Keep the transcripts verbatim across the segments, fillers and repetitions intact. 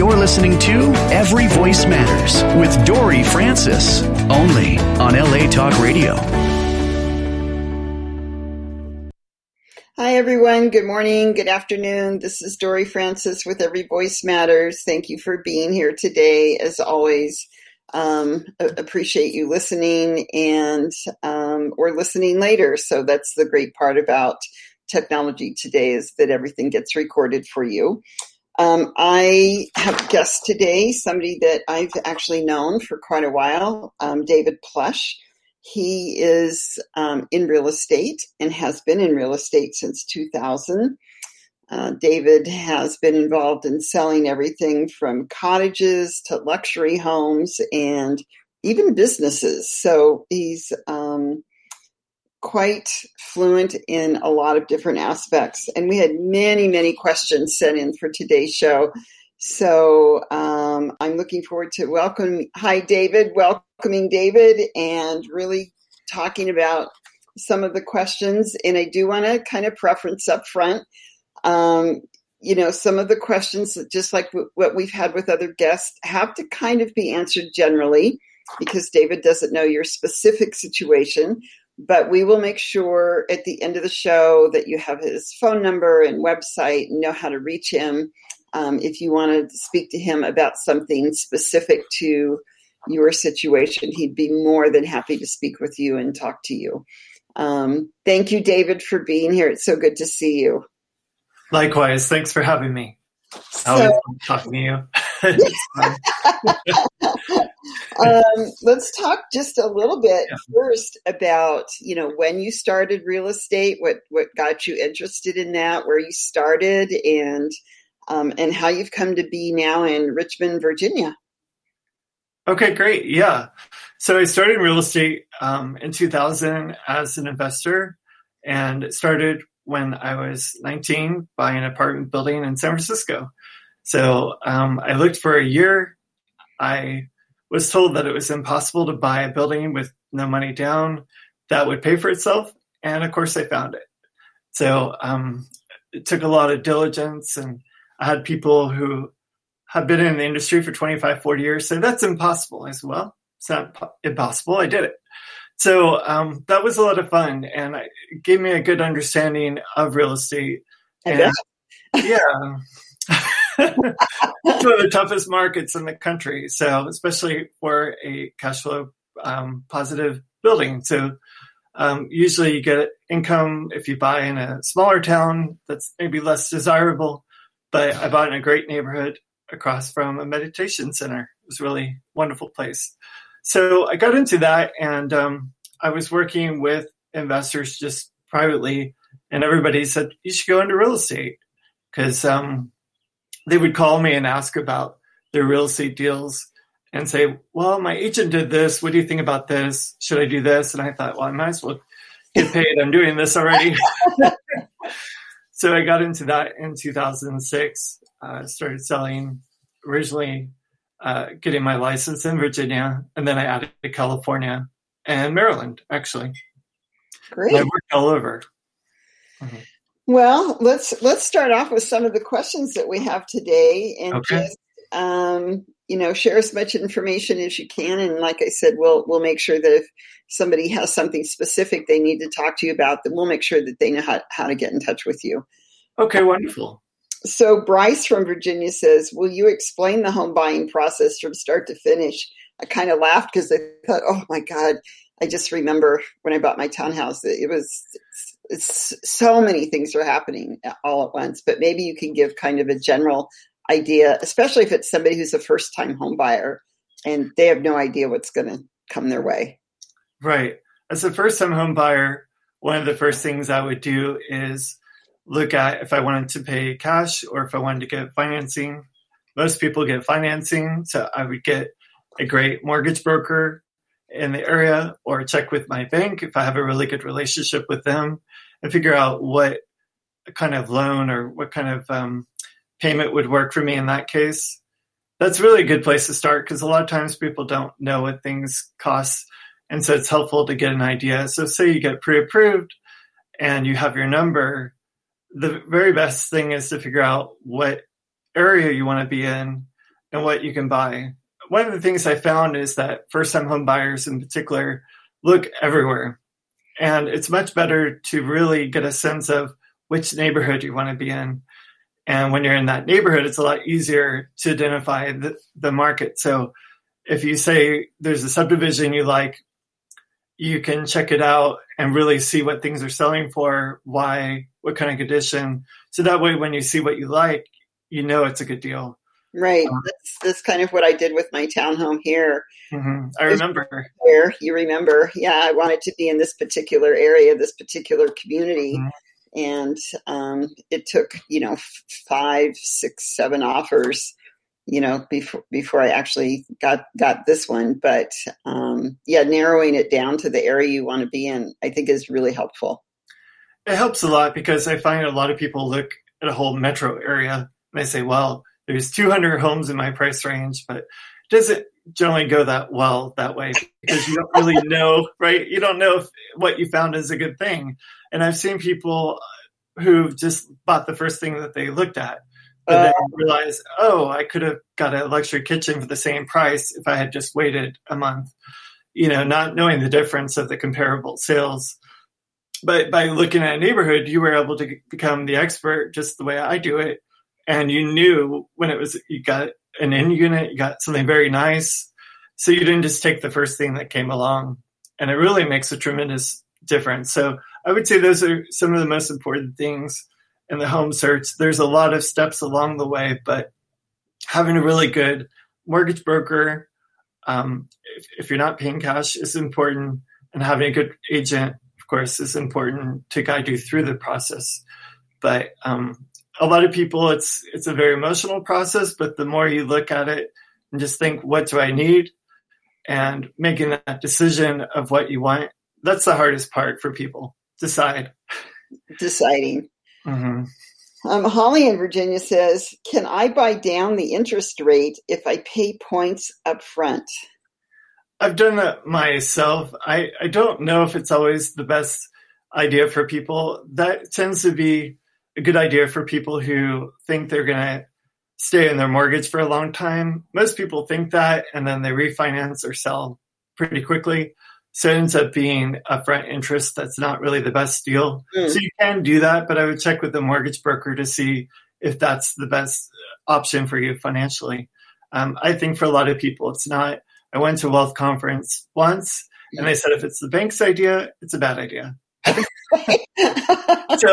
You're listening to Every Voice Matters with Dory Francis, only on L A Talk Radio. Hi, everyone. Good morning. Good afternoon. This is Dory Francis with Every Voice Matters. Thank you for being here today. As always, um, appreciate you listening and um, or listening later. So that's the great part about technology today, is that everything gets recorded for you. Um, I have a guest today, somebody that I've actually known for quite a while, um, David Plush. He is um, in real estate and has been in real estate since two thousand. Uh, David has been involved in selling everything from cottages to luxury homes and even businesses. So he's um, quite fluent in a lot of different aspects. And we had many, many questions sent in for today's show. So um, I'm looking forward to welcome. Hi, David. Welcoming David and really talking about some of the questions. And I do want to kind of preference up front, um, you know, some of the questions, just like w- what we've had with other guests, have to kind of be answered generally because David doesn't know your specific situation. But we will make sure at the end of the show that you have his phone number and website and know how to reach him. Um, if you want to speak to him about something specific to your situation, he'd be more than happy to speak with you and talk to you. Um, thank you, David, for being here. It's so good to see you. Likewise. Thanks for having me. I always love talking to you. um, let's talk just a little bit yeah. first about, you know, when you started real estate, what, what got you interested in that, where you started, and Um, and how you've come to be now in Richmond, Virginia. Okay, great. Yeah. So I started in real estate um, in two thousand as an investor, and it started when I was nineteen buying an apartment building in San Francisco. So um, I looked for a year. I was told that it was impossible to buy a building with no money down that would pay for itself. And of course I found it. So um, it took a lot of diligence, and I had people who have been in the industry for twenty-five, forty years say, that's impossible. I said, well, it's not impossible. I did it. So um, that was a lot of fun, and it gave me a good understanding of real estate. And yeah, it's one of the toughest markets in the country. So especially for a cash flow um, positive building. So um, usually you get income if you buy in a smaller town that's maybe less desirable. But I bought in a great neighborhood across from a meditation center. It was a really wonderful place. So I got into that, and um, I was working with investors just privately, and everybody said, you should go into real estate, because um, they would call me and ask about their real estate deals and say, well, my agent did this. What do you think about this? Should I do this? And I thought, well, I might as well get paid. I'm doing this already. So I got into that in two thousand six. I uh, started selling, originally uh, getting my license in Virginia, and then I added to California and Maryland, actually. Great. And I worked all over. Mm-hmm. Well, let's let's start off with some of the questions that we have today, and okay. just um, you know, share as much information as you can. And like I said, we'll we'll make sure that if somebody has something specific they need to talk to you about, then we'll make sure that they know how, how to get in touch with you. Okay, wonderful. So Bryce from Virginia says, will you explain the home buying process from start to finish? I kind of laughed because I thought, oh my God, I just remember when I bought my townhouse, it was it's, it's so many things are happening all at once, but maybe you can give kind of a general idea, especially if it's somebody who's a first time home buyer and they have no idea what's going to come their way. Right. As a first-time home buyer, one of the first things I would do is look at if I wanted to pay cash or if I wanted to get financing. Most people get financing, so I would get a great mortgage broker in the area or check with my bank if I have a really good relationship with them and figure out what kind of loan or what kind of um, payment would work for me in that case. That's really a good place to start because a lot of times people don't know what things cost. And so it's helpful to get an idea. So say you get pre-approved and you have your number, the very best thing is to figure out what area you want to be in and what you can buy. One of the things I found is that first-time home buyers in particular look everywhere. And it's much better to really get a sense of which neighborhood you want to be in. And when you're in that neighborhood, it's a lot easier to identify the, the market. So if you say there's a subdivision you like, you can check it out and really see what things are selling for, why, what kind of condition. So that way, when you see what you like, you know it's a good deal. Right. Um, that's, that's kind of what I did with my townhome here. Mm-hmm. I remember. Where you remember. Yeah, I wanted to be in this particular area, this particular community. Mm-hmm. And um, it took, you know, five, six, seven offers, you know, before before I actually got, got this one. But um, yeah, narrowing it down to the area you want to be in, I think is really helpful. It helps a lot because I find a lot of people look at a whole metro area and they say, well, there's two hundred homes in my price range, but it doesn't generally go that well that way because you don't really know, right? You don't know if what you found is a good thing. And I've seen people who just bought the first thing that they looked at, but uh, then realized, oh, I could have got a luxury kitchen for the same price if I had just waited a month, you know, not knowing the difference of the comparable sales. But by looking at a neighborhood, you were able to become the expert just the way I do it. And you knew when it was, you got an in unit, you got something very nice. So you didn't just take the first thing that came along. And it really makes a tremendous difference. So I would say those are some of the most important things in the home search. There's a lot of steps along the way, but having a really good mortgage broker, um, if, if you're not paying cash, is important. And having a good agent, of course, is important to guide you through the process. But um, a lot of people, it's it's a very emotional process, but the more you look at it and just think, what do I need? And making that decision of what you want, that's the hardest part for people. Decide. Deciding. Mm-hmm. Um, Holly in Virginia says, can I buy down the interest rate if I pay points up front? I've done that myself. I, I don't know if it's always the best idea for people. That tends to be a good idea for people who think they're going to stay in their mortgage for a long time. Most people think that, and then they refinance or sell pretty quickly. So it ends up being upfront interest that's not really the best deal. Mm. So you can do that, but I would check with the mortgage broker to see if that's the best option for you financially. Um, I think for a lot of people, it's not. I went to a wealth conference once, and they said if it's the bank's idea, it's a bad idea. So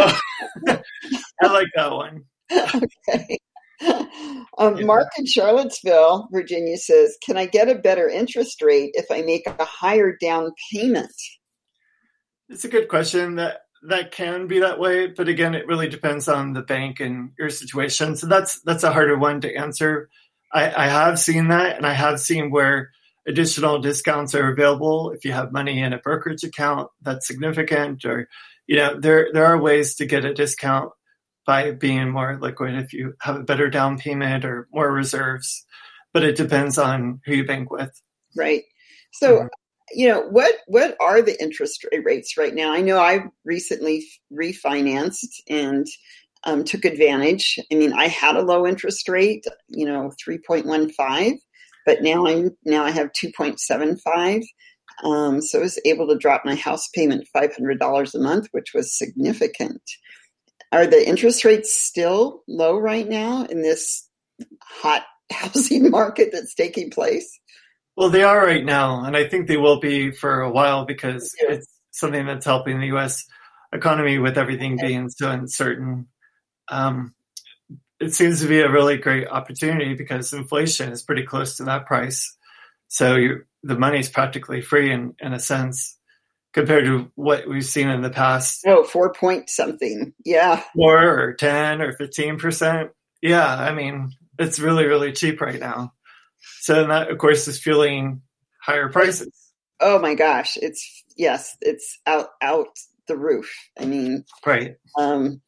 I like that one. Okay. Um, yeah. Mark in Charlottesville, Virginia says, can I get a better interest rate if I make a higher down payment? It's a good question. That that can be that way, but again, it really depends on the bank and your situation. So that's that's a harder one to answer. I, I have seen that, and I have seen where additional discounts are available if you have money in a brokerage account that's significant, or you know, there there are ways to get a discount by being more liquid if you have a better down payment or more reserves. But it depends on who you bank with. Right. So, mm-hmm. you know, what what are the interest rates right now? I know I recently refinanced and um, took advantage. I mean, I had a low interest rate, you know, three point one five, but now I'm now I have two point seven five. Um, so I was able to drop my house payment five hundred dollars a month, which was significant. Are the interest rates still low right now in this hot housing market that's taking place? Well, they are right now, and I think they will be for a while because yeah. it's something that's helping the U S economy with everything being so uncertain. Um, it seems to be a really great opportunity because inflation is pretty close to that price. So you, the money's practically free in, in a sense. Compared to what we've seen in the past. Oh, four point something. Yeah. Four or ten or fifteen percent. Yeah. I mean, it's really, really cheap right now. So that, of course, is fueling higher prices. Oh my gosh. It's, yes, it's out, out the roof. I mean, right. Um,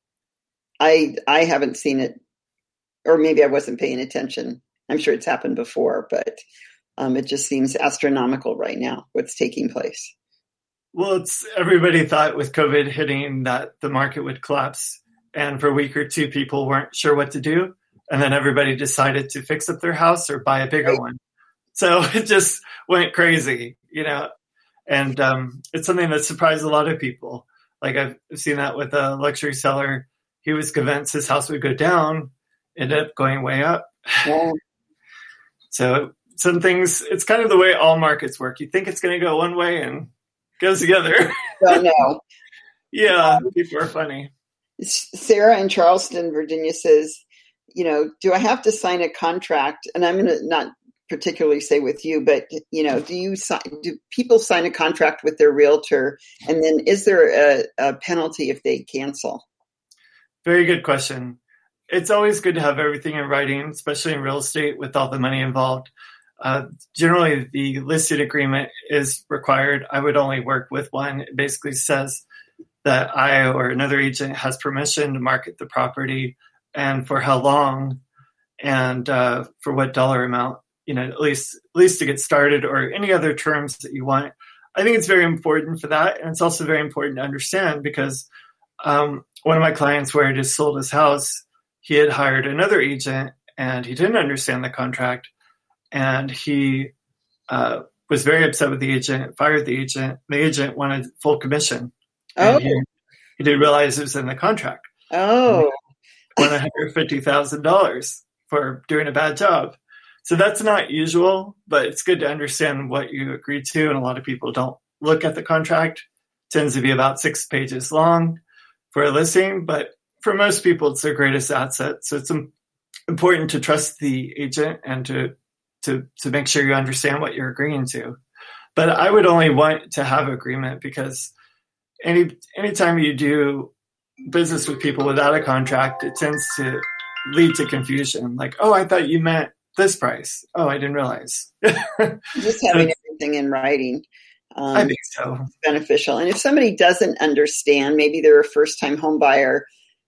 I, I haven't seen it, or maybe I wasn't paying attention. I'm sure it's happened before, but um, it just seems astronomical right now, what's taking place. Well, it's everybody thought with COVID hitting that the market would collapse. And for a week or two, people weren't sure what to do. and then everybody decided to fix up their house or buy a bigger one. So it just went crazy, you know, and um, it's something that surprised a lot of people. Like I've seen that with a luxury seller. He was convinced his house would go down, ended up going way up. Yeah. So some things, it's kind of the way all markets work. You think it's going to go one way and it goes the other. Oh, no. Yeah, people are funny. Sarah in Charleston, Virginia says, you know, do I have to sign a contract? And I'm going to not particularly say with you, but, you know, do you sign, do people sign a contract with their realtor? And then is there a, a penalty if they cancel? Very good question. It's always good to have everything in writing, especially in real estate with all the money involved. Uh, generally, the listed agreement is required. I would only work with one. It basically says that I or another agent has permission to market the property and for how long and uh, for what dollar amount, you know, at least at least to get started or any other terms that you want. I think it's very important for that. And it's also very important to understand because um, one of my clients where he just sold his house, he had hired another agent and he didn't understand the contract. And he uh, was very upset with the agent, fired the agent. The agent wanted full commission. Oh. He, he didn't realize it was in the contract. Oh. one hundred fifty thousand dollars for doing a bad job. So that's not usual, but it's good to understand what you agreed to. And a lot of people don't look at the contract. It tends to be about six pages long for a listing, but for most people, it's their greatest asset. So it's important to trust the agent and to to to make sure you understand what you're agreeing to. But I would only want to have agreement because any anytime you do business with people without a contract, it tends to lead to confusion. Like, oh, I thought you meant this price. Oh, I didn't realize. Just having everything in writing. Um, I think so. Is beneficial. And if somebody doesn't understand, maybe they're a first-time home buyer,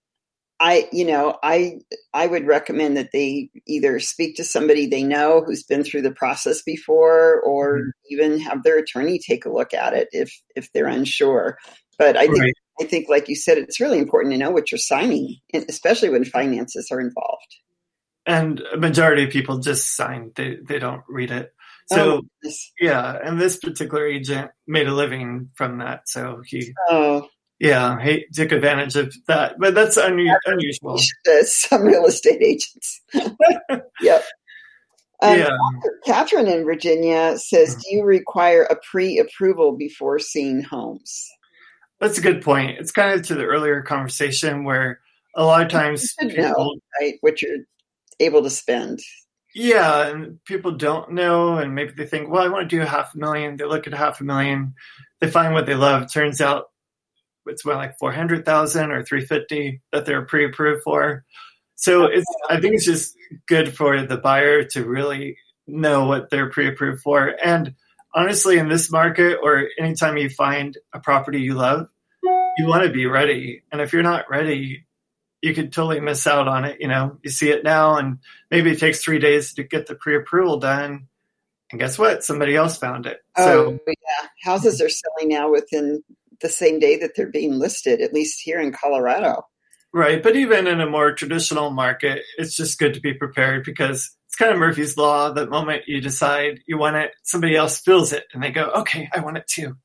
I, you know, I, I would recommend that they either speak to somebody they know who's been through the process before, or mm-hmm. even have their attorney take a look at it if, if they're unsure. But I think, right. I think, like you said, it's really important to know what you're signing, especially when finances are involved. And a majority of people just sign; they they don't read it. So, oh, yeah, and this particular agent made a living from that. So he, oh. yeah, he took advantage of that. But that's un- unusual. Some real estate agents. Yep. Um, yeah. Catherine in Virginia says, do you require a pre-approval before seeing homes? That's a good point. It's kind of to the earlier conversation where a lot of times you people know, right, what you're able to spend. Yeah, and people don't know, and maybe they think, well, I want to do half a million. They look at half a million, they find what they love. Turns out it's more like four hundred thousand or three fifty that they're pre-approved for. So it's, I think it's just good for the buyer to really know what they're pre-approved for. And honestly, in this market, or anytime you find a property you love, you want to be ready. And if you're not ready, you could totally miss out on it. You know, you see it now and maybe it takes three days to get the pre-approval done. And guess what? Somebody else found it. Oh, so, yeah. Houses are selling now within the same day that they're being listed, at least here in Colorado. Right. But even in a more traditional market, it's just good to be prepared because it's kind of Murphy's Law. The moment you decide you want it, somebody else feels it and they go, okay, I want it too.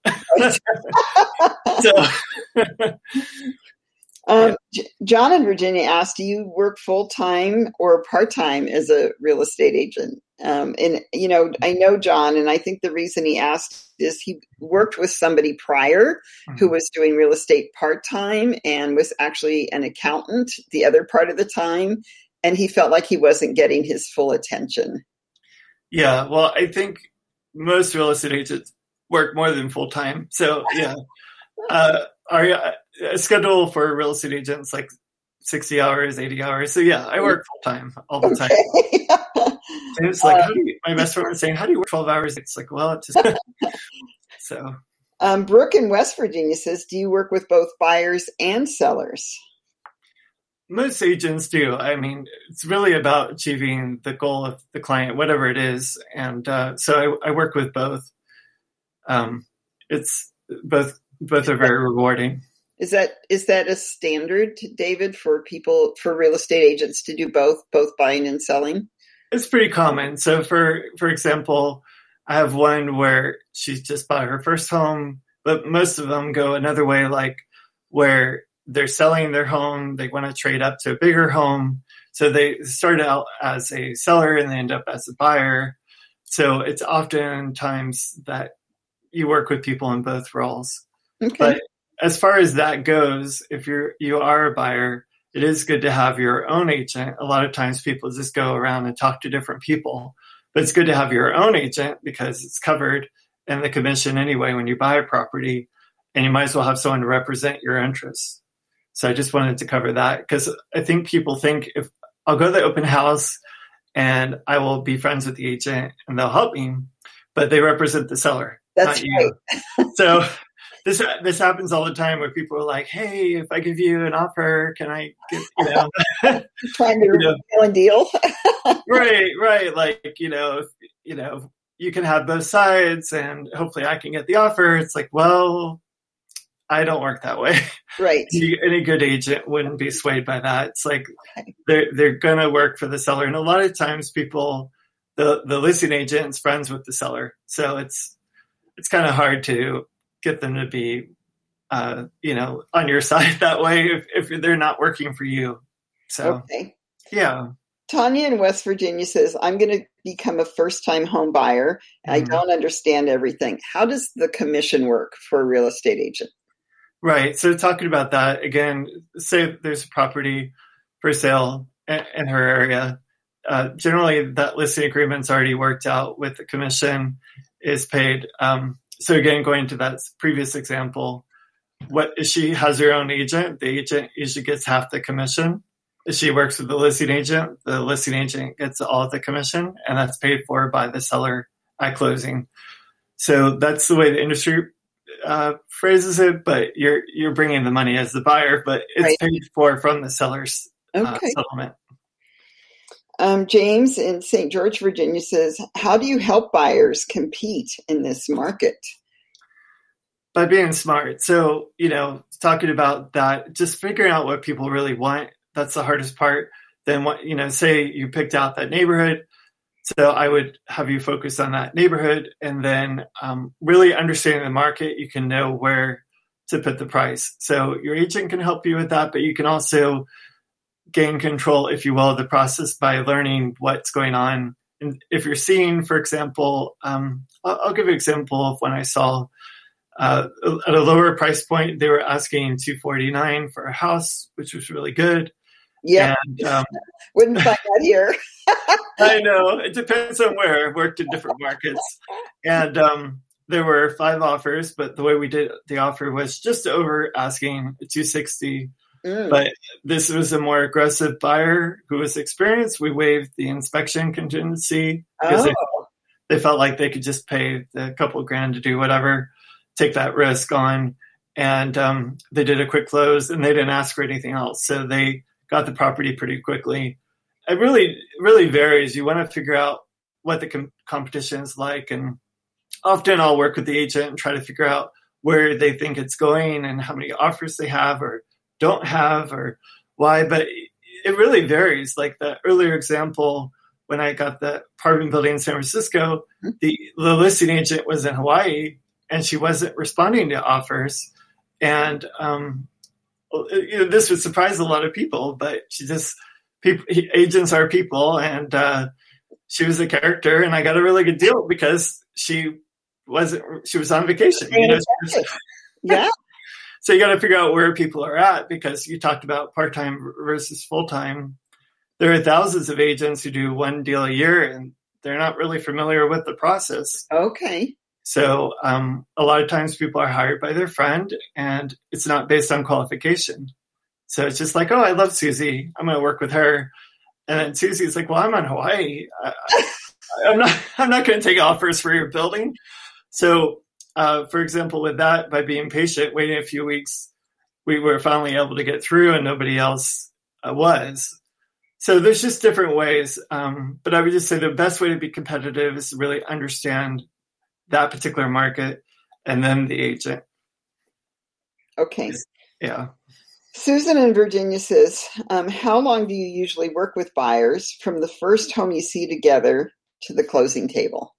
so, Um, J- John in Virginia asked, do you work full-time or part-time as a real estate agent? Um, and, you know, I know John, and I think the reason he asked is he worked with somebody prior mm-hmm. who was doing real estate part-time and was actually an accountant the other part of the time. And he felt like he wasn't getting his full attention. Yeah, well, I think most real estate agents work more than full-time. So, yeah. Uh, our uh, schedule for real estate agents like sixty hours, eighty hours. So yeah, I work full time all the okay. time. And it's like, uh, how do you, my best friend was saying, how do you work twelve hours? It's like, well, it's just so. Um, Brooke in West Virginia says, do you work with both buyers and sellers? Most agents do. I mean, it's really about achieving the goal of the client, whatever it is. And uh, so I, I work with both. Um, it's both. Both are very rewarding. Is that is that a standard, David, for people, for real estate agents to do both, both buying and selling? It's pretty common. So for, for example, I have one where she's just bought her first home, but most of them go another way, like where they're selling their home, they want to trade up to a bigger home. So they start out as a seller and they end up as a buyer. So it's oftentimes that you work with people in both roles. Okay. But as far as that goes, if you're, you are a buyer, it is good to have your own agent. A lot of times people just go around and talk to different people, but it's good to have your own agent because it's covered in the commission anyway when you buy a property, and you might as well have someone to represent your interests. So I just wanted to cover that because I think people think if I'll go to the open house and I will be friends with the agent and they'll help me, but they represent the seller. That's right. So this this happens all the time where people are like, "Hey, if I give you an offer, can I get, you know, trying to you know, deal and deal?" right, right. Like, you know, if, you know, you can have both sides, and hopefully I can get the offer. It's like, well, I don't work that way. Right. Any good agent wouldn't be swayed by that. It's like they're they're gonna work for the seller, and a lot of times people, the the listing agent is friends with the seller, so it's it's kind of hard to get them to be, uh, you know, on your side that way if, if they're not working for you. So, okay. Yeah. Tanya in West Virginia says, I'm going to become a first-time home buyer. Mm-hmm. I don't understand everything. How does the commission work for a real estate agent? Right. So talking about that, again, say there's a property for sale in, in her area. Uh, generally, that listing agreement's already worked out with the commission is paid. Um, So again, going to that previous example, what if she has her own agent? The agent usually gets half the commission. If she works with the listing agent, the listing agent gets all of the commission, and that's paid for by the seller at closing. So that's the way the industry uh, phrases it. But you're you're bringing the money as the buyer, but it's right. paid for from the seller's okay. uh, settlement. Um, James in Saint George, Virginia says, how do you help buyers compete in this market? By being smart. So, you know, talking about that, just figuring out what people really want. That's the hardest part. Then what, you know, say you picked out that neighborhood. So I would have you focus on that neighborhood and then um, really understanding the market. You can know where to put the price. So your agent can help you with that, but you can also gain control, if you will, of the process by learning what's going on. And if you're seeing, for example, um, I'll, I'll give you an example of when I saw uh, at a lower price point, they were asking two forty-nine for a house, which was really good. Yeah, and, um, wouldn't find that here. I know it depends on where. I've worked in different markets, and um, there were five offers, but the way we did the offer was just over asking two sixty. Mm. But this was a more aggressive buyer who was experienced. We waived the inspection contingency because oh. they, they felt like they could just pay the couple grand to do whatever, take that risk on. And um, they did a quick close and they didn't ask for anything else. So they got the property pretty quickly. It really, really varies. You want to figure out what the com- competition is like. And often I'll work with the agent and try to figure out where they think it's going and how many offers they have or don't have or why, but it really varies. Like the earlier example, when I got the apartment building in San Francisco, the, the listing agent was in Hawaii and she wasn't responding to offers. And um, you know, this would surprise a lot of people, but she just, people, agents are people, and uh, she was a character, and I got a really good deal because she wasn't, she was on vacation. You know, she was, yeah. So you got to figure out where people are at, because you talked about part-time versus full-time. There are thousands of agents who do one deal a year, and they're not really familiar with the process. Okay. So um, a lot of times people are hired by their friend, and it's not based on qualification. So it's just like, oh, I love Susie, I'm going to work with her. And then Susie's like, well, I'm on Hawaii. I, I'm not, I'm not going to take offers for your building. So Uh, for example, with that, by being patient, waiting a few weeks, we were finally able to get through and nobody else uh, was. So there's just different ways. Um, but I would just say the best way to be competitive is to really understand that particular market and then the agent. Okay. Yeah. Susan in Virginia says, um, how long do you usually work with buyers from the first home you see together to the closing table?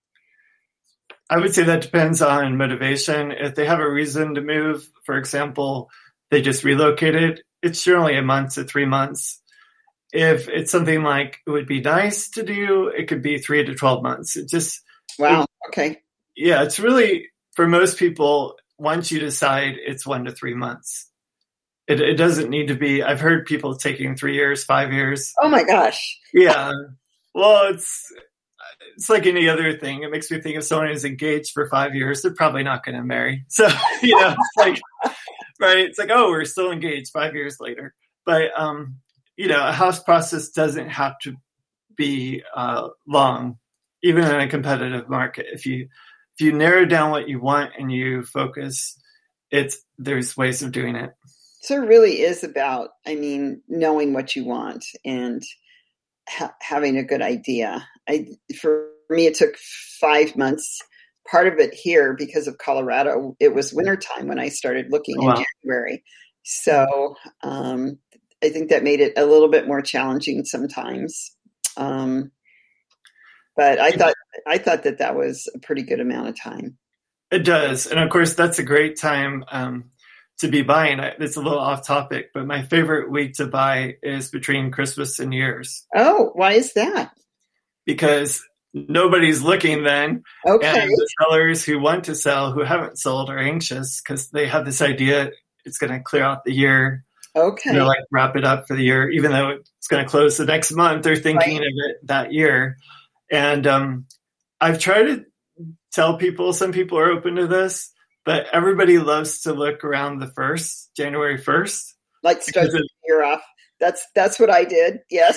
I would say that depends on motivation. If they have a reason to move, for example, they just relocated, it's generally a month to three months. If it's something like it would be nice to do, it could be three to twelve months. It just, wow. It, okay. Yeah, it's really, for most people, once you decide, it's one to three months. It, it doesn't need to be, I've heard people taking three years, five years. Oh my gosh. Yeah. Well, it's, it's like any other thing. It makes me think if someone is engaged for five years, they're probably not going to marry. So, you know, it's like, right. It's like, oh, we're still engaged five years later. But, um, you know, a house process doesn't have to be uh, long, even in a competitive market. If you, if you narrow down what you want and you focus, it's, there's ways of doing it. So it really is about, I mean, knowing what you want and ha- having a good idea. I, for me, it took five months. Part of it here, because of Colorado, it was wintertime when I started looking oh, wow. in January. So um, I think that made it a little bit more challenging sometimes. Um, but I thought I thought that that was a pretty good amount of time. It does. And of course, that's a great time um, to be buying. It's a little off topic, but my favorite week to buy is between Christmas and New Year's. Oh, why is that? Because nobody's looking then. Okay. And the sellers who want to sell, who haven't sold, are anxious because they have this idea it's going to clear out the year. Okay. You know, like wrap it up for the year, even though it's going to close the next month. They're thinking right. of it that year. And um, I've tried to tell people, some people are open to this, but everybody loves to look around the first, January first. Like start the year off. That's that's what I did. Yes.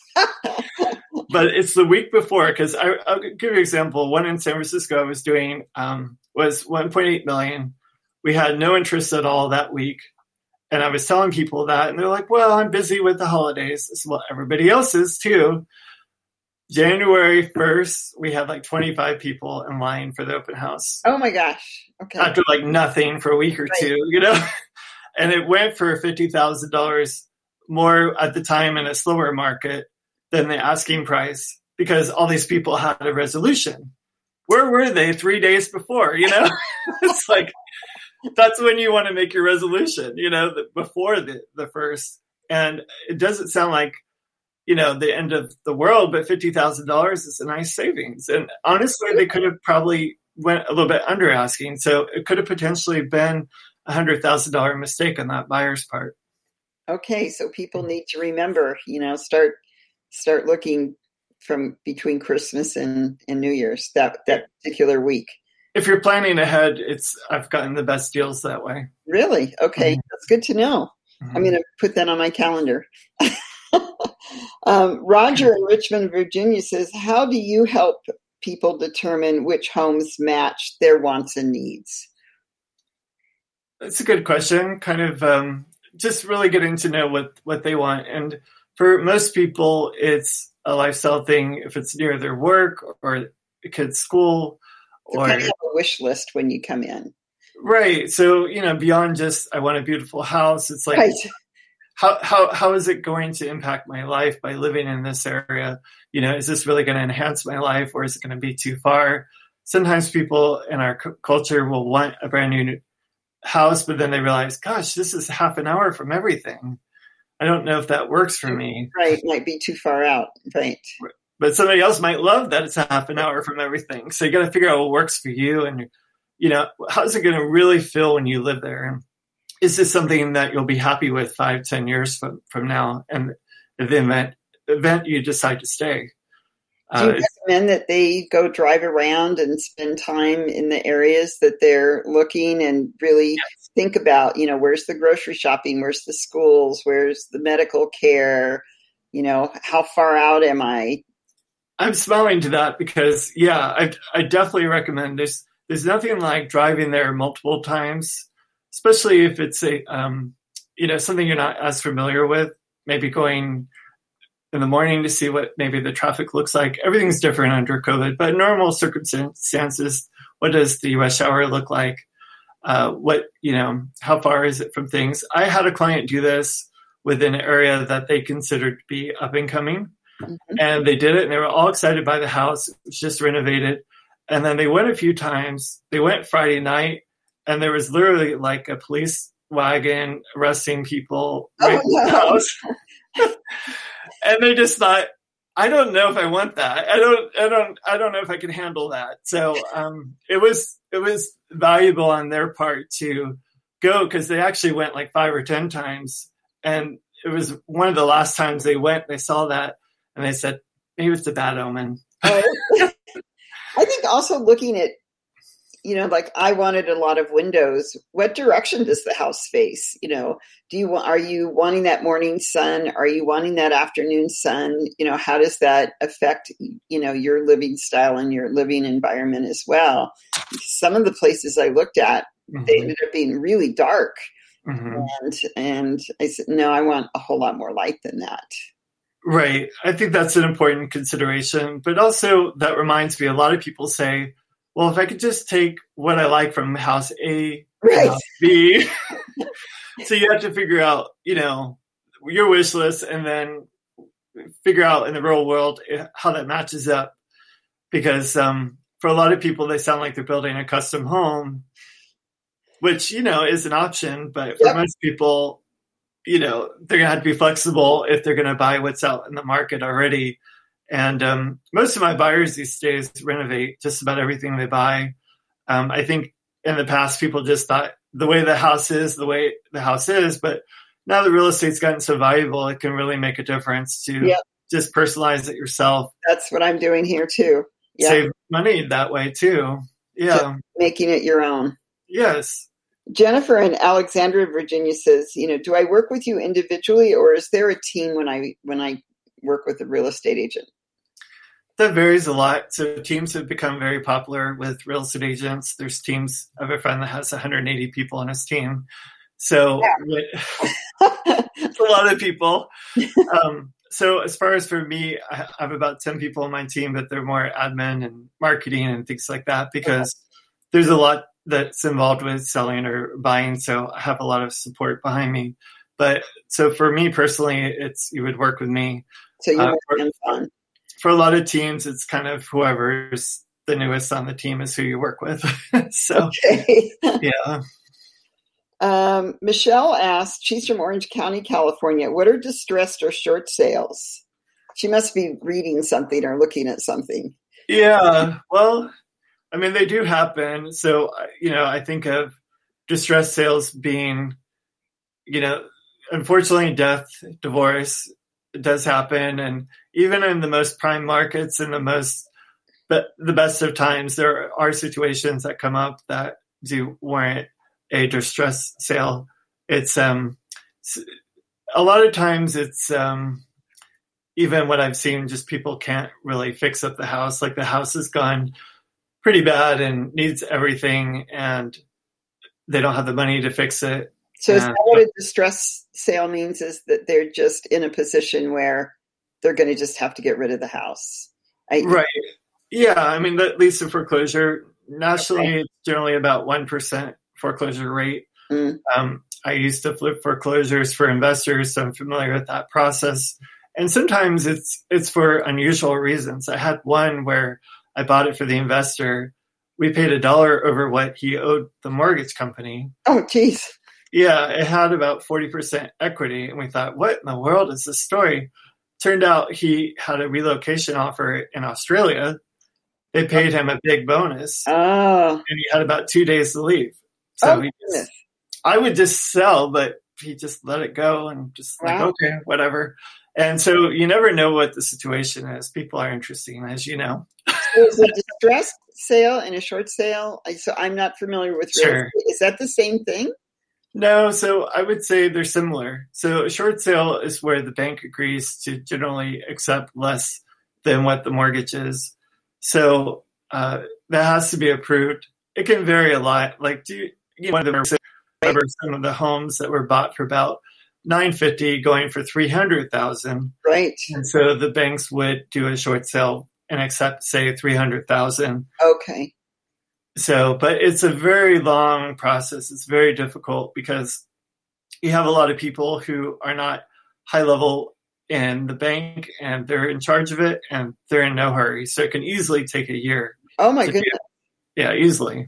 But it's the week before, because I'll give you an example. One in San Francisco I was doing um, was one point eight million. We had no interest at all that week. And I was telling people that, and they're like, well, I'm busy with the holidays. I said, well, everybody else is too. January first, we had like twenty-five people in line for the open house. Oh my gosh. Okay. After like nothing for a week or right. two, you know? And it went for fifty thousand dollars more at the time in a slower market than the asking price, because all these people had a resolution. Where were they three days before, you know? It's like, that's when you want to make your resolution, you know, before the, the first. And it doesn't sound like, you know, the end of the world, but fifty thousand dollars is a nice savings. And honestly, they could have probably went a little bit under asking. So it could have potentially been a one hundred thousand dollars mistake on that buyer's part. Okay, so people need to remember, you know, start start looking from between Christmas and, and New Year's, that, that particular week. If you're planning ahead, it's I've gotten the best deals that way. Really? Okay, mm-hmm. That's good to know. Mm-hmm. I'm going to put that on my calendar. um, Roger in Richmond, Virginia says, how do you help people determine which homes match their wants and needs? That's a good question. Kind of um, just really getting to know what, what they want. And for most people, it's a lifestyle thing. If it's near their work or a kid's school, so or kind of have a wish list when you come in. Right. So, you know, beyond just, I want a beautiful house, it's like, right. how, how, how is it going to impact my life by living in this area? You know, is this really going to enhance my life, or is it going to be too far? Sometimes people in our c- culture will want a brand new house, but then they realize, gosh, this is half an hour from everything. I don't know if that works for me. Right. Might be too far out. Right. But somebody else might love that it's a half an hour from everything. So you got to figure out what works for you. And, you know, how's it going to really feel when you live there? And is this something that you'll be happy with five, ten years from, from now? And the event, event you decide to stay. Do you uh, recommend that they go drive around and spend time in the areas that they're looking and really yes. think about, you know, where's the grocery shopping? Where's the schools? Where's the medical care? You know, how far out am I? I'm smiling to that because, yeah, I, I definitely recommend this. There's nothing like driving there multiple times, especially if it's a, um, you know, something you're not as familiar with, maybe going in the morning to see what maybe the traffic looks like. Everything's different under COVID, but normal circumstances, what does the rush hour look like? uh, what, you know, how far is it from things. I had a client do this within an area that they considered to be up and coming. Mm-hmm. And they did it, and they were all excited by the house. It was just renovated. And then they went a few times. They went Friday night, and there was literally like a police wagon arresting people right oh, no. in the house. And they just thought, I don't know if I want that. I don't, I don't, I don't know if I can handle that. So um, it was, it was valuable on their part to go, because they actually went like five or ten times, and it was one of the last times they went. They saw that, and they said, maybe it's a bad omen. Oh. I think also looking at, you know, like I wanted a lot of windows. What direction does the house face? You know, do you want, are you wanting that morning sun? Are you wanting that afternoon sun? You know, how does that affect, you know, your living style and your living environment as well? Some of the places I looked at, mm-hmm. they ended up being really dark. Mm-hmm. And, and I said, no, I want a whole lot more light than that. Right. I think that's an important consideration. But also that reminds me, a lot of people say, well, if I could just take what I like from house A right. to house B. So you have to figure out, you know, your wish list, and then figure out in the real world how that matches up. Because um, for a lot of people, they sound like they're building a custom home, which, you know, is an option. But for yep. most people, you know, they're going to have to be flexible if they're going to buy what's out in the market already. And um, most of my buyers these days renovate just about everything they buy. Um, I think in the past, people just thought the way the house is, the way the house is. But now that real estate's gotten so valuable, it can really make a difference to yep. just personalize it yourself. That's what I'm doing here too. Yep. Save money that way too. Yeah. Just making it your own. Yes. Jennifer in Alexandria, Virginia says, you know, do I work with you individually, or is there a team when I when I work with a real estate agent? That varies a lot. So teams have become very popular with real estate agents. There's teams. I have a friend that has one hundred eighty people on his team. So yeah. It's a lot of people. Um, so as far as for me, I have about ten people on my team, but they're more admin and marketing and things like that, because okay. there's a lot that's involved with selling or buying. So I have a lot of support behind me. But so for me personally, it's, you would work with me. So you uh, for, fun. for a lot of teams, it's kind of whoever's the newest on the team is who you work with. So, okay. yeah. Um, Michelle asked, she's from Orange County, California. What are distressed or short sales? She must be reading something or looking at something. Yeah. Well, I mean, they do happen. So, you know, I think of distressed sales being, you know, unfortunately, death, divorce, it does happen. And even in the most prime markets and the most, but the best of times, there are situations that come up that do warrant a distressed sale. It's, um, a lot of times it's, um, even what I've seen, just people can't really fix up the house. Like the house has gone pretty bad and needs everything, and they don't have the money to fix it. So is and, that what a distress sale means, is that they're just in a position where they're going to just have to get rid of the house? I, right. Yeah. I mean, that leads to foreclosure. Nationally, okay. it's generally about one percent foreclosure rate. Mm. Um, I used to flip foreclosures for investors, so I'm familiar with that process. And sometimes it's it's for unusual reasons. I had one where I bought it for the investor. We paid a dollar over what he owed the mortgage company. Oh, geez. Yeah, it had about forty percent equity. And we thought, what in the world is this story? Turned out he had a relocation offer in Australia. They paid him a big bonus. Oh. And he had about two days to leave. So oh, he just, I would just sell, but he just let it go and just wow. like, okay, whatever. And so you never know what the situation is. People are interesting, as you know. So is a distressed sale and a short sale? So I'm not familiar with real sure. estate. Is that the same thing? No, so I would say they're similar. So a short sale is where the bank agrees to generally accept less than what the mortgage is. So uh, that has to be approved. It can vary a lot. Like, do you, you know, remember some of the homes that were bought for about nine fifty, going for three hundred thousand. Right. And so the banks would do a short sale and accept, say, three hundred thousand. Okay. So, but it's a very long process. It's very difficult because you have a lot of people who are not high level in the bank and they're in charge of it and they're in no hurry. So it can easily take a year. Oh my goodness. Do, yeah, easily.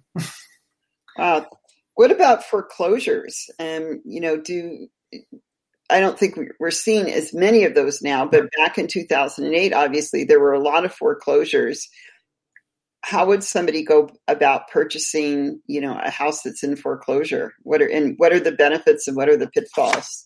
Wow. What about foreclosures? Um, you know, do I don't think we're seeing as many of those now, but back in two thousand eight, obviously there were a lot of foreclosures. How would somebody go about purchasing, you know, a house that's in foreclosure? What are and what are the benefits and what are the pitfalls?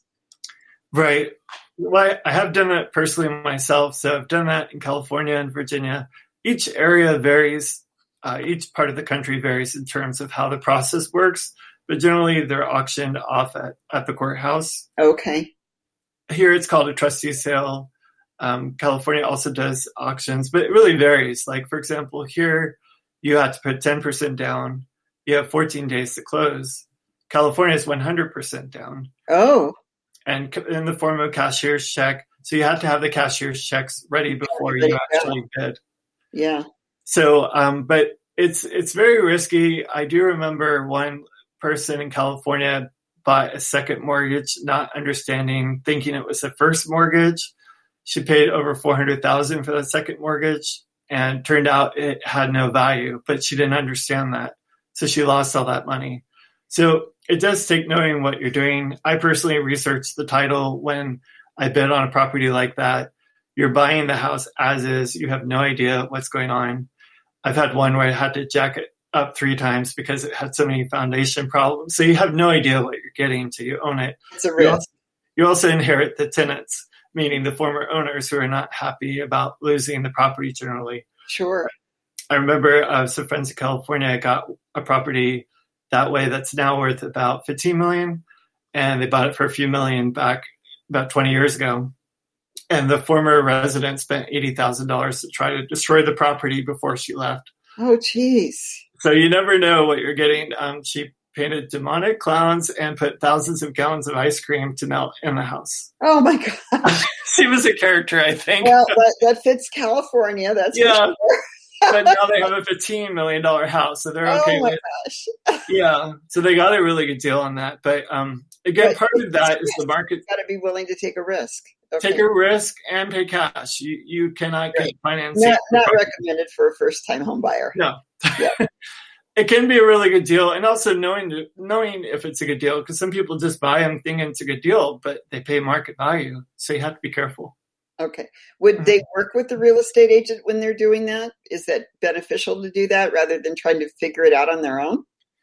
Right. Well, I have done it personally myself. So I've done that in California and Virginia. Each area varies. Uh, each part of the country varies in terms of how the process works, but generally they're auctioned off at, at the courthouse. Okay. Here it's called a trustee sale. Um, California also does auctions, but it really varies. Like, for example, here you have to put ten percent down. You have fourteen days to close. California is one hundred percent down. Oh. And in the form of a cashier's check. So you have to have the cashier's checks ready before you actually bid. Yeah. So, um, but it's it's very risky. I do remember one person in California bought a second mortgage, not understanding, thinking it was the first mortgage. She paid over four hundred thousand dollars for the second mortgage, and turned out it had no value, but she didn't understand that. So she lost all that money. So it does take knowing what you're doing. I personally researched the title when I bid on a property like that. You're buying the house as is. You have no idea what's going on. I've had one where I had to jack it up three times because it had so many foundation problems. So you have no idea what you're getting until you own it. It's a risk. You also, you also inherit the tenants, meaning the former owners who are not happy about losing the property generally. Sure. I remember uh, some friends in California got a property that way that's now worth about fifteen million dollars, and they bought it for a few million back about twenty years ago. And the former resident spent eighty thousand dollars to try to destroy the property before she left. Oh, geez. So you never know what you're getting. Um, she painted demonic clowns and put thousands of gallons of ice cream to melt in the house. Oh, my God. She was a character, I think. Well, that, that fits California. That's yeah. For sure. But now they have a fifteen million dollars house, so they're okay oh my with gosh. Yeah, so they got a really good deal on that. But um, again, but part of that is the market. Got to be willing to take a risk. Okay. Take a risk and pay cash. You you cannot right. get financing. Not, not recommended for a first-time home buyer. No. Yeah. It can be a really good deal, and also knowing knowing if it's a good deal, because some people just buy them thinking it's a good deal, but they pay market value, so you have to be careful. Okay. Would they work with the real estate agent when they're doing that? Is that beneficial to do that rather than trying to figure it out on their own?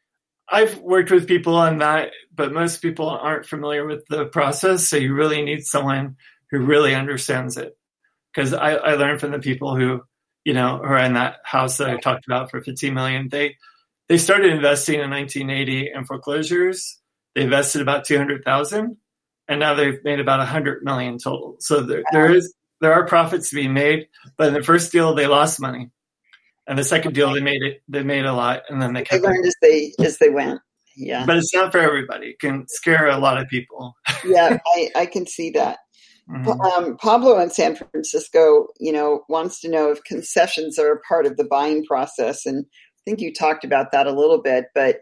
I've worked with people on that, but most people aren't familiar with the process. So you really need someone who really understands it. Because I, I learned from the people who, you know, who are in that house that I talked about for fifteen million dollars. They, they started investing in nineteen eighty in foreclosures. They invested about two hundred thousand dollars. And now they've made about one hundred million dollars total. So there, there is there are profits to be made. But in the first deal, they lost money, and the second deal, they made it. They made a lot, and then they kept. They learned as they as they went. Yeah, but it's not for everybody. It can scare a lot of people. Yeah, I, I can see that. Mm-hmm. Um, Pablo in San Francisco, you know, wants to know if concessions are a part of the buying process, and I think you talked about that a little bit, but.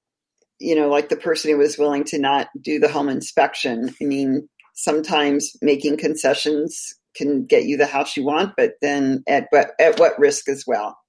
You know, like the person who was willing to not do the home inspection. I mean, sometimes making concessions can get you the house you want, but then at what, at what risk as well?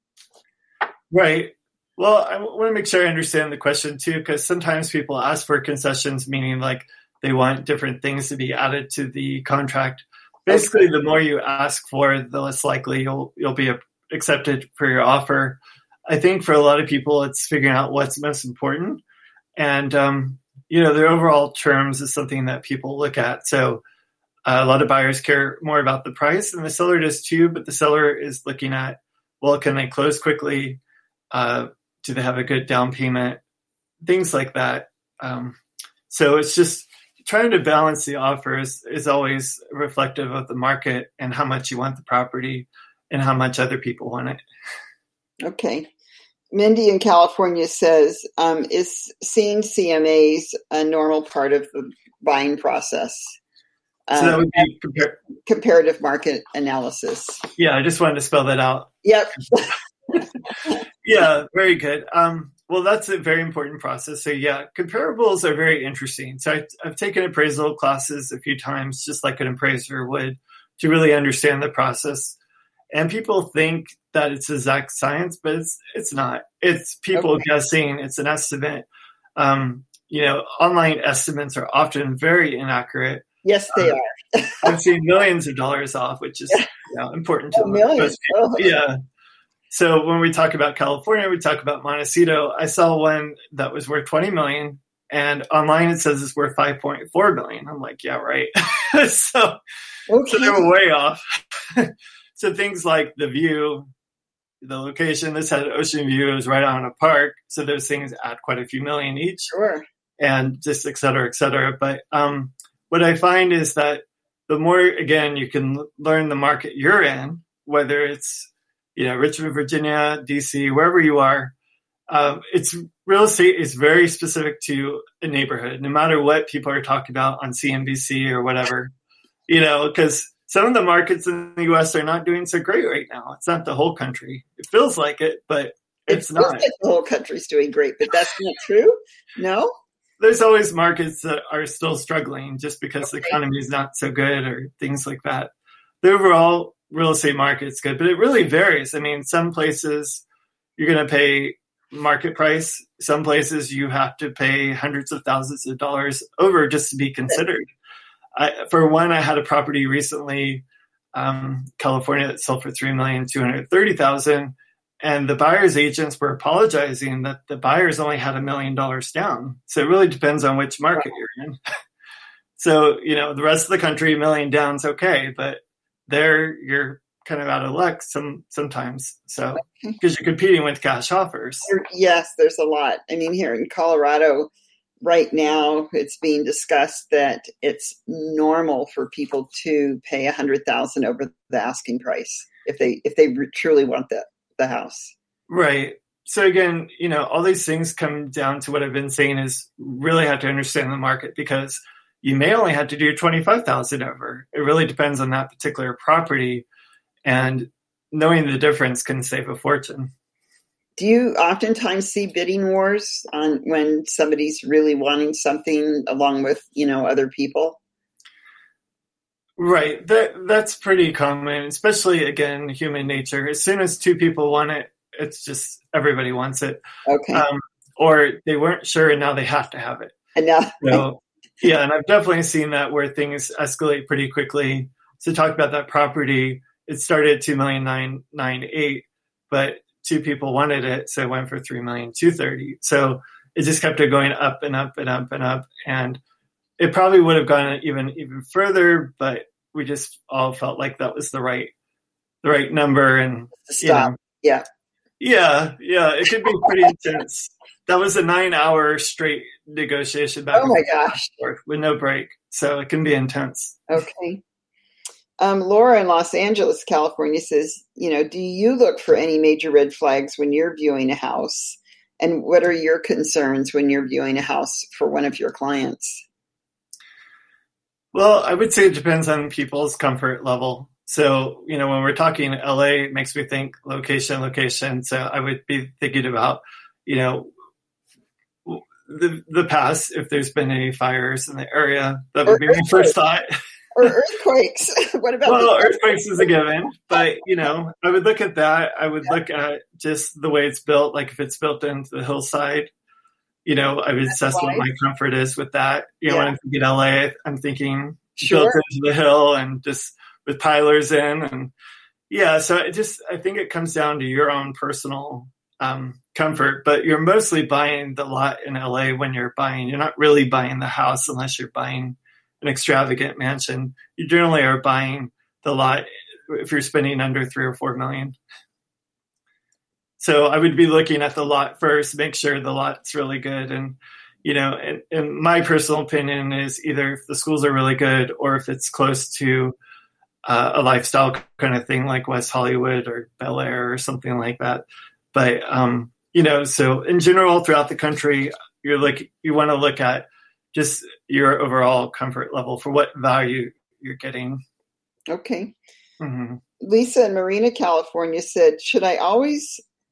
Right. Well, I want to make sure I understand the question too, because sometimes people ask for concessions, meaning like they want different things to be added to the contract. Basically, okay. The more you ask for, the less likely you'll you'll be accepted for your offer. I think for a lot of people, it's figuring out what's most important. And, um, you know, their overall terms is something that people look at. So uh, a lot of buyers care more about the price, and the seller does too, but the seller is looking at, well, can they close quickly? Uh, do they have a good down payment? Things like that. Um, so it's just trying to balance the offer is, is always reflective of the market and how much you want the property and how much other people want it. Okay. Mindy in California says, um, is seeing C M As a normal part of the buying process? Um, so that would be compar- comparative market analysis. Yeah, I just wanted to spell that out. Yep. Yeah, very good. Um, well, that's a very important process. So yeah, comparables are very interesting. So I, I've taken appraisal classes a few times, just like an appraiser would, to really understand the process. And people think that it's exact science, but it's it's not. It's people okay. guessing. It's an estimate. Um, you know, online estimates are often very inaccurate. Yes, they uh, are. I've seen millions of dollars off, which is you know, important to oh, millions. Oh. Yeah. So when we talk about California, we talk about Montecito. I saw one that was worth twenty million dollars, and online it says it's worth five point four million dollars. I'm like, yeah, right. so, okay. so they were way off. So things like the view, the location, this had an ocean view, it was right on a park. So those things add quite a few million each. Sure. And just et cetera, et cetera. But um, what I find is that the more, again, you can learn the market you're in, whether it's, you know, Richmond, Virginia, D C, wherever you are, um, it's real estate is very specific to a neighborhood, no matter what people are talking about on C N B C or whatever, you know, because some of the markets in the U S are not doing so great right now. It's not the whole country. It feels like it, but it's it not. Like the whole country's doing great, but that's not true. No? There's always markets that are still struggling just because okay. the economy is not so good or things like that. The overall real estate market's good, but it really varies. I mean, some places you're going to pay market price. Some places you have to pay hundreds of thousands of dollars over just to be considered. I, for one, I had a property recently, um, California, that sold for three million two hundred thirty thousand dollars, and the buyer's agents were apologizing that the buyers only had a million dollars down. So it really depends on which market you're in. So, you know, the rest of the country, a million down is okay, but there you're kind of out of luck some sometimes. So because you're competing with cash offers. Yes, there's a lot. I mean, here in Colorado, right now, it's being discussed that it's normal for people to pay a hundred thousand over the asking price if they if they truly want the the house. Right. So again, you know, all these things come down to what I've been saying is really have to understand the market, because you may only have to do twenty-five thousand over. It really depends on that particular property, and knowing the difference can save a fortune. Do you oftentimes see bidding wars on when somebody's really wanting something along with, you know, other people? Right. That that's pretty common, especially, again, human nature. As soon as two people want it, it's just everybody wants it. Okay. Um, or they weren't sure and now they have to have it. And now, so, yeah, and I've definitely seen that where things escalate pretty quickly. So talk about that property. It started at two million nine nine eight, but two people wanted it, so it went for three million two thirty. So it just kept it going up and up and up and up, and it probably would have gone even even further, but we just all felt like that was the right the right number. And stop. You know, yeah, yeah, yeah, it could be pretty intense. That was a nine-hour straight negotiation back. Oh my gosh, with no break, so it can be intense. Okay. Um, Laura in Los Angeles, California says, you know, do you look for any major red flags when you're viewing a house? And what are your concerns when you're viewing a house for one of your clients? Well, I would say it depends on people's comfort level. So, you know, when we're talking L A, it makes me think location, location. So I would be thinking about, you know, the the past, if there's been any fires in the area. That would be my first thought. Or earthquakes. What about well, earthquakes is a given, but you know, I would look at that. I would yeah. look at just the way it's built. Like if it's built into the hillside, you know, I would That's assess why. what my comfort is with that. You know, yeah. when I'm thinking L A, I'm thinking sure. built into the hill and just with pilers in, and yeah. So it just, I think it comes down to your own personal um, comfort. But you're mostly buying the lot in L A when you're buying. You're not really buying the house unless you're buying an extravagant mansion. You generally are buying the lot if you're spending under three or four million. So I would be looking at the lot first, make sure the lot's really good. And, you know, and, and my personal opinion is either if the schools are really good or if it's close to uh, a lifestyle kind of thing like West Hollywood or Bel Air or something like that. But, um, you know, so in general, throughout the country, you're like, you want to look at just your overall comfort level for what value you're getting. Okay. Mm-hmm. Lisa in Marina, California said, should I always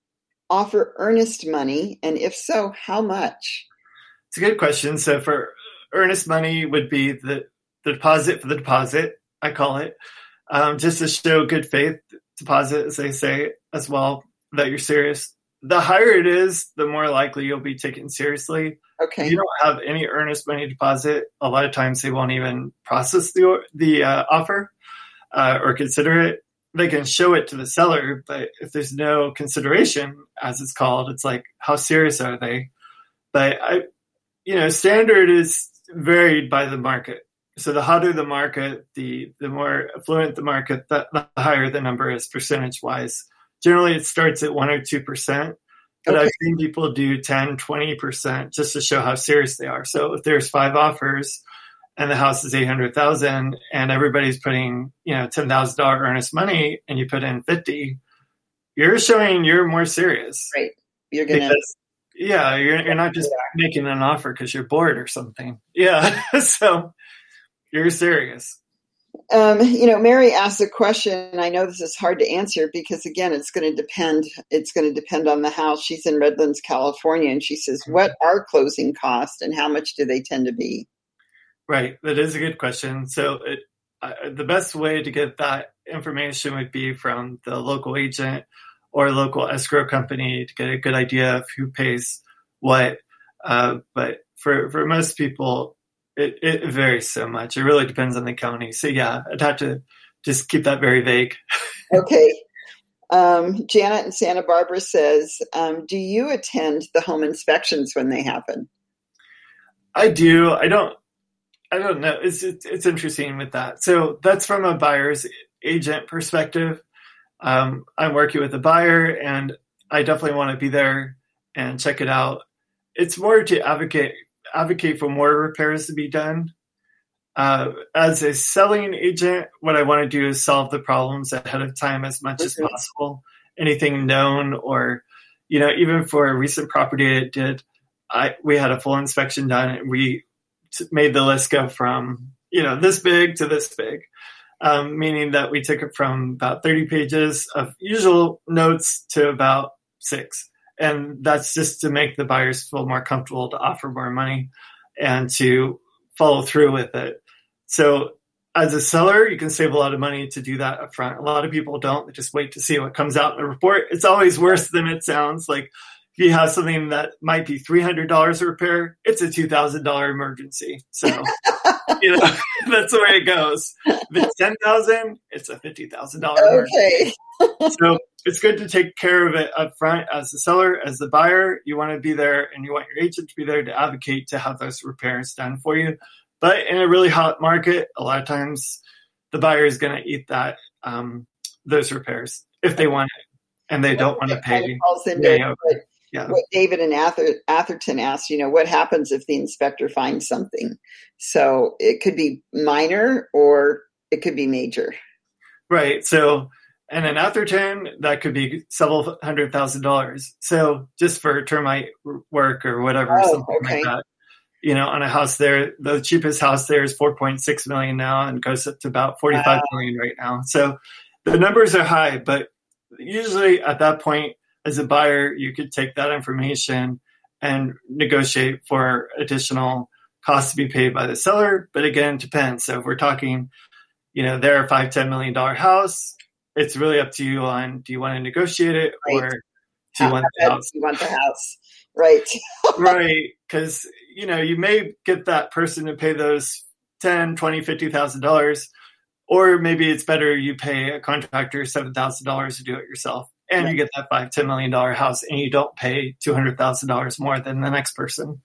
offer earnest money? And if so, how much? It's a good question. So for earnest money would be the, the deposit for the deposit, I call it, um, just to show good faith deposit, as they say, as well, that you're serious. The higher it is, the more likely you'll be taken seriously. Okay. If you don't have any earnest money deposit, a lot of times they won't even process the the uh, offer uh, or consider it. They can show it to the seller, but if there's no consideration, as it's called, it's like, how serious are they? But I, you know, standard is varied by the market. So the hotter the market, the the more affluent the market, the, the higher the number is percentage wise. Generally, it starts at one or two percent, but okay. I've seen people do ten, twenty percent just to show how serious they are. So if there's five offers and the house is eight hundred thousand and everybody's putting, you know, ten thousand dollars earnest money and you put in fifty, you're showing you're more serious. Right. You're going to. Yeah. You're, you're not just making an offer because you're bored or something. Yeah. So you're serious. Um, you know, Mary asked a question, and I know this is hard to answer because, again, it's going to depend. It's going to depend on the house. She's in Redlands, California, and she says, what are closing costs and how much do they tend to be? Right. That is a good question. So it, uh, the best way to get that information would be from the local agent or local escrow company to get a good idea of who pays what. Uh, but for, for most people, It, it varies so much. It really depends on the county. So yeah, I'd have to just keep that very vague. Okay. Um, Janet in Santa Barbara says, um, do you attend the home inspections when they happen? I do. I don't, I don't know. It's, it's, it's interesting with that. So that's from a buyer's agent perspective. Um, I'm working with a buyer and I definitely want to be there and check it out. It's more to advocate advocate for more repairs to be done. Uh, as a selling agent, what I want to do is solve the problems ahead of time as much as possible. Anything known or, you know, even for a recent property I did, I, we had a full inspection done and we t- made the list go from, you know, this big to this big, um, meaning that we took it from about thirty pages of usual notes to about six. And that's just to make the buyers feel more comfortable to offer more money and to follow through with it. So as a seller, you can save a lot of money to do that up front. A lot of people don't. They just wait to see what comes out in the report. It's always worse than it sounds. Like if you have something that might be three hundred dollars a repair, it's a two thousand dollars emergency. So, you know, that's the way it goes. If it's ten thousand dollars, it's a fifty thousand dollars emergency. Okay. So it's good to take care of it up front as the seller, as the buyer. You want to be there and you want your agent to be there to advocate to have those repairs done for you. But in a really hot market, a lot of times the buyer is going to eat that, um, those repairs if they want it and they don't want to pay. Into what, yeah. what David and Ather- Atherton asked, you know, what happens if the inspector finds something? So it could be minor or it could be major. Right. So, and in Atherton, that could be several hundred thousand dollars. So just for termite work or whatever, oh, something okay. like that. You know, on a house there, the cheapest house there is four point six million now and goes up to about forty-five wow. million right now. So the numbers are high, but usually at that point, as a buyer, you could take that information and negotiate for additional costs to be paid by the seller. But again, it depends. So if we're talking, you know, they're a five, ten million dollar house, it's really up to you on, do you want to negotiate it right. or do you How want the house? You want the house. Right. Right. Because, you know, you may get that person to pay those ten, twenty, fifty thousand dollars, or maybe it's better you pay a contractor seven thousand dollars to do it yourself. And right. you get that five, ten million dollar house and you don't pay two hundred thousand dollars more than the next person.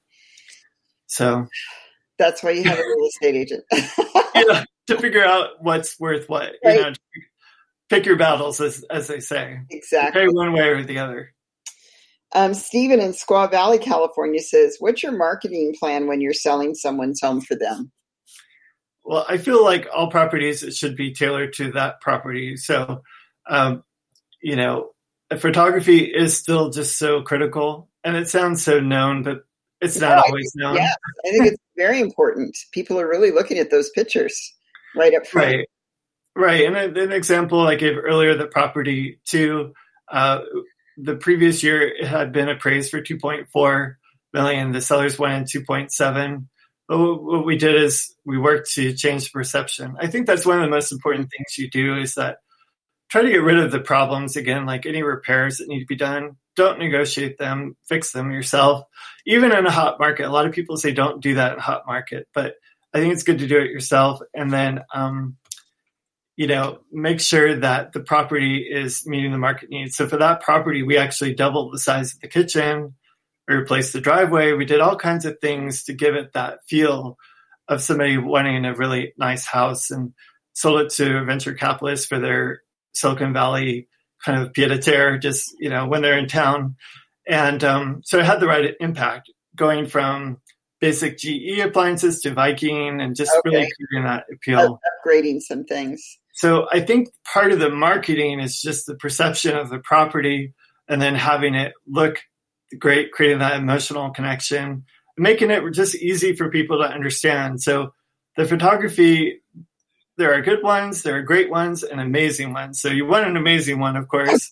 So that's why you have a real estate agent. Yeah, to figure out what's worth what, right. you know, pick your battles, as as they say. Exactly. Pay one way or the other. Um, Stephen in Squaw Valley, California says, what's your marketing plan when you're selling someone's home for them? Well, I feel like all properties, it should be tailored to that property. So, um, you know, photography is still just so critical, and it sounds so known, but it's not yeah, always known. Yeah, I think it's very important. People are really looking at those pictures right up front. Right. Right. And an example I gave earlier, the property too, uh, the previous year it had been appraised for two point four million. The sellers wanted two point seven. But what we did is we worked to change the perception. I think that's one of the most important things you do is that try to get rid of the problems. Again, like any repairs that need to be done, don't negotiate them, fix them yourself. Even in a hot market, a lot of people say don't do that in a hot market, but I think it's good to do it yourself. And then, um, you know, make sure that the property is meeting the market needs. So for that property, we actually doubled the size of the kitchen. We replaced the driveway. We did all kinds of things to give it that feel of somebody wanting a really nice house, and sold it to venture capitalists for their Silicon Valley kind of pied-à-terre, just, you know, when they're in town. And um, so it had the right impact, going from basic G E appliances to Viking and just okay. really creating that appeal. Upgrading some things. So I think part of the marketing is just the perception of the property and then having it look great, creating that emotional connection, making it just easy for people to understand. So the photography, there are good ones, there are great ones, and amazing ones. So you want an amazing one, of course,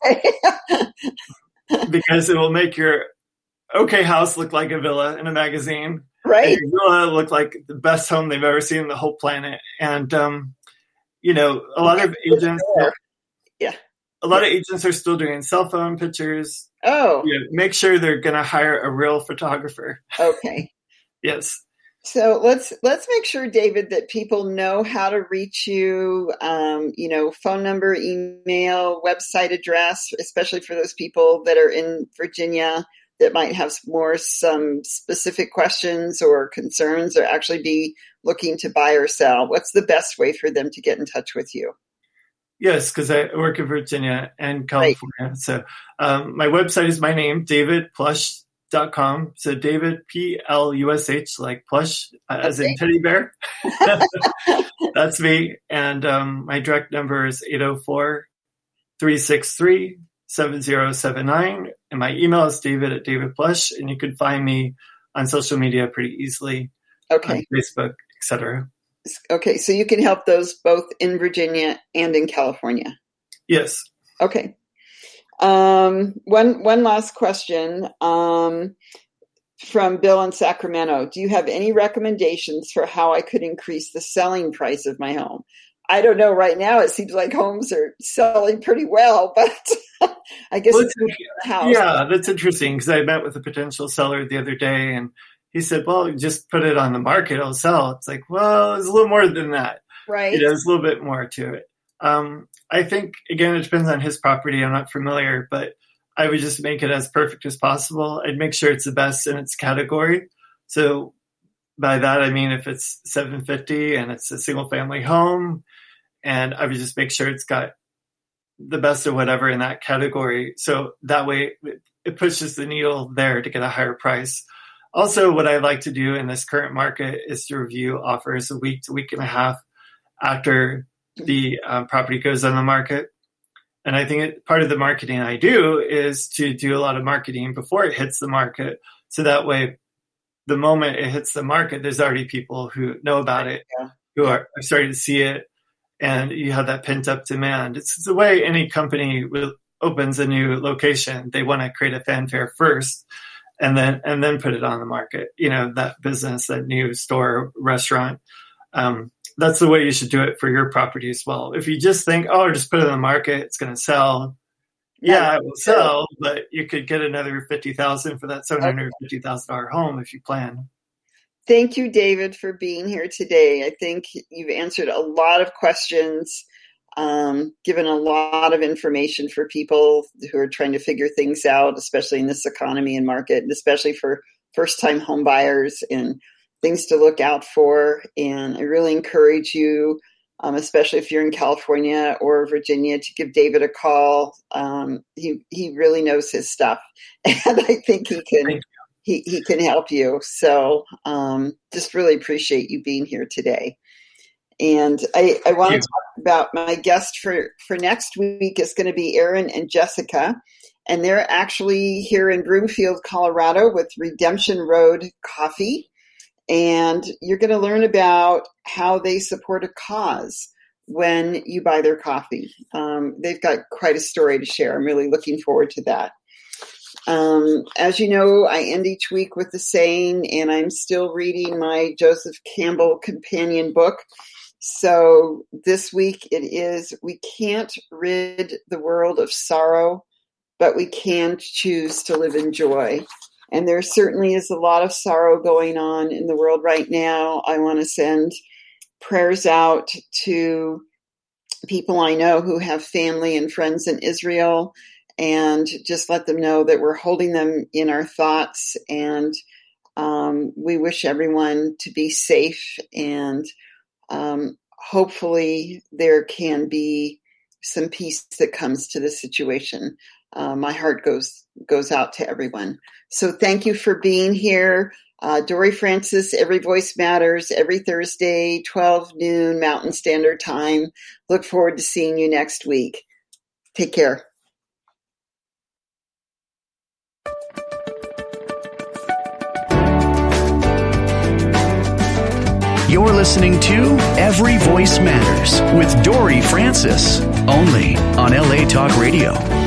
because it will make your okay house look like a villa in a magazine. Right. And your villa look like the best home they've ever seen in the whole planet. And, um, you know, a lot of agents, yeah, a lot of agents are still doing cell phone pictures. Oh, You know, make sure they're going to hire a real photographer. okay. Yes. So let's let's make sure, David, that people know how to reach you. Um, you know, phone number, email, website address, especially for those people that are in Virginia that might have more some specific questions or concerns, or actually be looking to buy or sell. What's the best way for them to get in touch with you? Yes, because I work in Virginia and California. Right. So um, my website is my name, david plush dot com. So David, P L U S H, like plush, uh, as in teddy bear. That's me. And um, my direct number is eight oh four, three six three, seven oh seven nine. And my email is david at david plush. And you can find me on social media pretty easily. Okay. On Facebook, et cetera. Okay, so you can help those both in Virginia and in California. Yes. Okay. Um, one one last question um, from Bill in Sacramento. Do you have any recommendations for how I could increase the selling price of my home? I don't know. Right now, it seems like homes are selling pretty well, but I guess well, it's the house. Yeah, that's interesting, because I met with a potential seller the other day, and he said, well, just put it on the market, it'll sell. It's like, well, it's a little more than that. Right. You know, there's a little bit more to it. Um, I think, again, it depends on his property. I'm not familiar, but I would just make it as perfect as possible. I'd make sure it's the best in its category. So by that, I mean, if it's seven fifty and it's a single family home, and I would just make sure it's got the best of whatever in that category. So that way it pushes the needle there to get a higher price. Also, what I like to do in this current market is to review offers a week to week and a half after the um, property goes on the market. And I think it, part of the marketing I do is to do a lot of marketing before it hits the market. So that way, the moment it hits the market, there's already people who know about it, yeah. who are, are starting to see it, and you have that pent up demand. It's, it's the way any company will, opens a new location. They want to create a fanfare first. And then, and then put it on the market, you know, that business, that new store, restaurant. Um, that's the way you should do it for your property as well. If you just think, oh, just put it on the market, it's going to sell. Yeah, it will sell, but you could get another fifty thousand dollars for that seven hundred fifty thousand dollars home if you plan. Thank you, David, for being here today. I think you've answered a lot of questions. Um, given a lot of information for people who are trying to figure things out, especially in this economy and market, and especially for first-time home buyers, and things to look out for. And I really encourage you, um, especially if you're in California or Virginia, to give David a call. Um, he he really knows his stuff, and I think he can he, he can help you. So um, just really appreciate you being here today. And I, I want to talk about my guest for, for next week is going to be Aaron and Jessica. And they're actually here in Broomfield, Colorado with Redemption Road Coffee. And you're going to learn about how they support a cause when you buy their coffee. Um, they've got quite a story to share. I'm really looking forward to that. Um, as you know, I end each week with a saying, and I'm still reading my Joseph Campbell companion book. So this week it is, we can't rid the world of sorrow, but we can choose to live in joy. And there certainly is a lot of sorrow going on in the world right now. I want to send prayers out to people I know who have family and friends in Israel, and just let them know that we're holding them in our thoughts, and um, we wish everyone to be safe, and um, hopefully there can be some peace that comes to this situation. Uh, my heart goes goes out to everyone. So thank you for being here. Uh, Dory Francis, Every Voice Matters, every Thursday, twelve noon Mountain Standard Time. Look forward to seeing you next week. Take care. You're listening to Every Voice Matters with Dory Francis, only on L A Talk Radio.